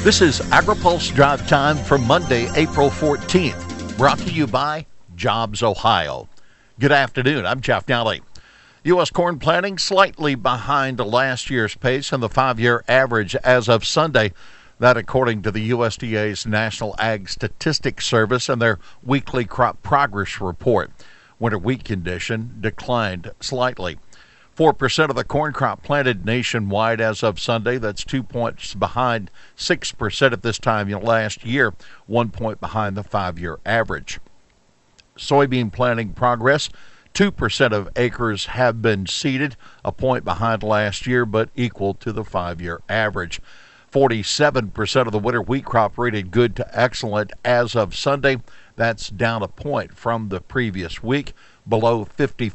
This is AgriPulse Drive Time for Monday, April 14th, brought to you by Jobs Ohio. Good afternoon, I'm Jeff Nally. U.S. corn planting slightly behind last year's pace and the 5-year average as of Sunday. That according to the USDA's National Ag Statistics Service and their weekly crop progress report. Winter wheat condition declined slightly. 4% of the corn crop planted nationwide as of Sunday. That's 2 points behind 6% at this time last year, 1 point behind the 5-year average. Soybean planting progress, 2% of acres have been seeded, a point behind last year, but equal to the 5-year average. 47% of the winter wheat crop rated good to excellent as of Sunday. That's down a point from the previous week, below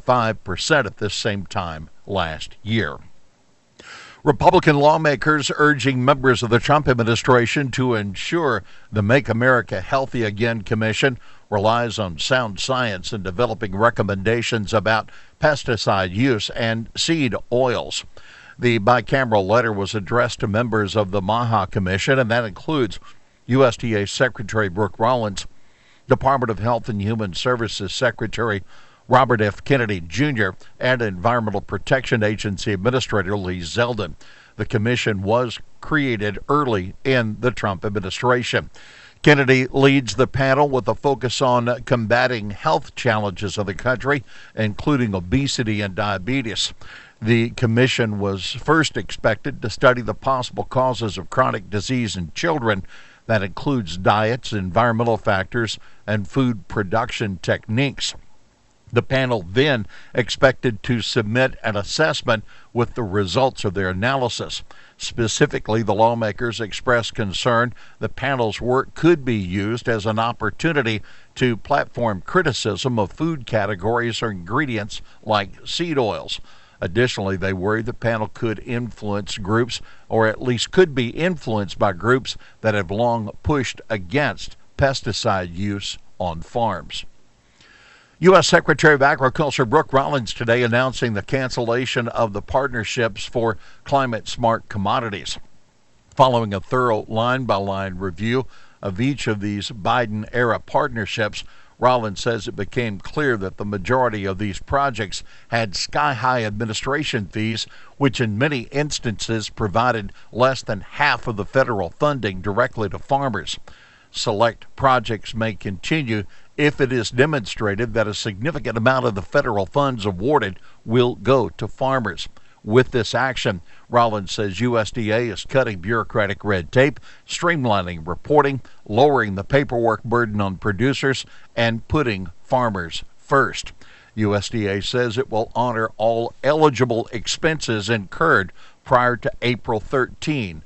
55% at this same time last year. Republican lawmakers urging members of the Trump administration to ensure the Make America Healthy Again Commission relies on sound science in developing recommendations about pesticide use and seed oils. The bicameral letter was addressed to members of the MAHA Commission, and that includes USDA Secretary Brooke Rollins, Department of Health and Human Services Secretary Robert F. Kennedy, Jr., and Environmental Protection Agency Administrator Lee Zeldin. The commission was created early in the Trump administration. Kennedy leads the panel with a focus on combating health challenges of the country, including obesity and diabetes. The commission was first expected to study the possible causes of chronic disease in children. That includes diets, environmental factors, and food production techniques. The panel then expected to submit an assessment with the results of their analysis. Specifically, the lawmakers expressed concern the panel's work could be used as an opportunity to platform criticism of food categories or ingredients like seed oils. Additionally, they worry the panel could influence groups, or at least could be influenced by groups that have long pushed against pesticide use on farms. U.S. Secretary of Agriculture Brooke Rollins today announcing the cancellation of the partnerships for climate-smart commodities. Following a thorough line-by-line review of each of these Biden-era partnerships, Rollins says it became clear that the majority of these projects had sky-high administration fees, which in many instances provided less than half of the federal funding directly to farmers. Select projects may continue if it is demonstrated that a significant amount of the federal funds awarded will go to farmers. With this action, Rollins says USDA is cutting bureaucratic red tape, streamlining reporting, lowering the paperwork burden on producers, and putting farmers first. USDA says it will honor all eligible expenses incurred prior to April 13,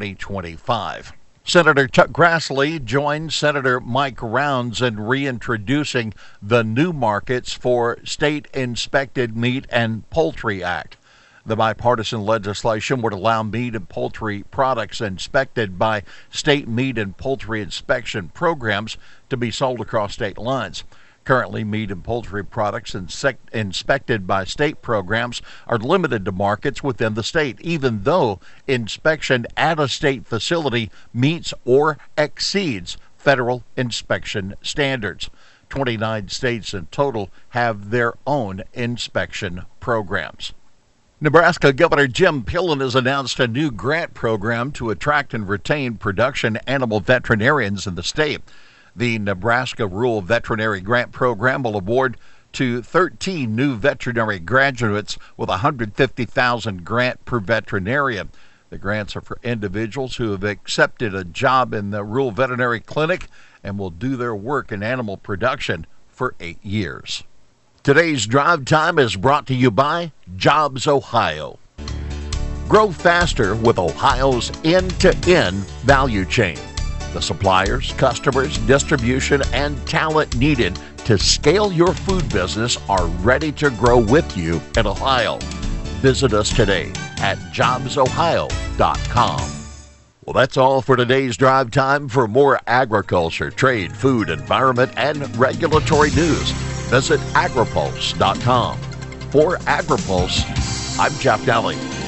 2025. Senator Chuck Grassley joined Senator Mike Rounds in reintroducing the new markets for State-Inspected Meat and Poultry Act. The bipartisan legislation would allow meat and poultry products inspected by state meat and poultry inspection programs to be sold across state lines. Currently, meat and poultry products inspected by state programs are limited to markets within the state, even though inspection at a state facility meets or exceeds federal inspection standards. 29 states in total have their own inspection programs. Nebraska Governor Jim Pillen has announced a new grant program to attract and retain production animal veterinarians in the state. The Nebraska Rural Veterinary Grant Program will award to 13 new veterinary graduates with a $150,000 grant per veterinarian. The grants are for individuals who have accepted a job in the rural veterinary clinic and will do their work in animal production for 8 years. Today's Drive Time is brought to you by Jobs Ohio. Grow faster with Ohio's end-to-end value chain. The suppliers, customers, distribution, and talent needed to scale your food business are ready to grow with you in Ohio. Visit us today at jobsohio.com. Well, that's all for today's Drive Time. For more agriculture, trade, food, environment, and regulatory news, visit agripulse.com. For AgriPulse, I'm Jeff Nally.